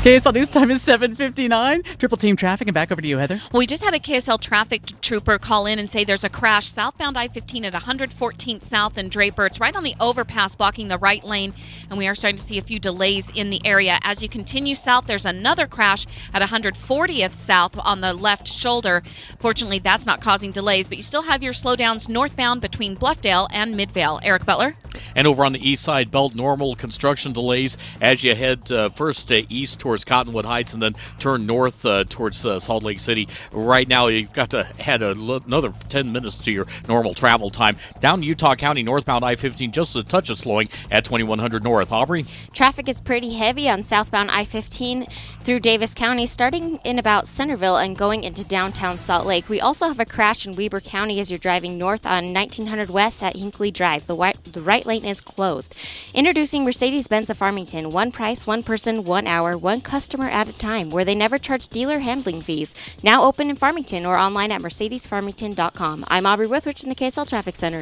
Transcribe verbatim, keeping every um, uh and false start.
K S L News time is seven fifty-nine. Triple Team Traffic, and back over to you, Heather. Well, we just had a K S L traffic trooper call in and say there's a crash southbound I fifteen at one fourteenth South and Draper. It's right on the overpass blocking the right lane, and we are starting to see a few delays in the area. As you continue south, there's another crash at one fortieth South on the left shoulder. Fortunately, that's not causing delays, but you still have your slowdowns northbound between Bluffdale and Midvale. Eric Butler. And over on the east side belt, normal construction delays as you head uh, first uh, east towards Cottonwood Heights and then turn north uh, towards uh, Salt Lake City. Right now, you've got to add a l- another ten minutes to your normal travel time. Down Utah County, northbound I fifteen, just a touch of slowing at twenty-one hundred north. Aubrey? Traffic is pretty heavy on southbound I fifteen through Davis County, starting in about Centerville and going into downtown Salt Lake. We also have a crash in Weber County as you're driving north on nineteen hundred West at Hinkley Drive. The, white, the right lane is closed. Introducing Mercedes-Benz of Farmington. One price, one person, one hour, one customer at a time, where they never charge dealer handling fees. Now open in Farmington or online at mercedes farmington dot com. I'm Aubrey Withrich in the K S L Traffic Center.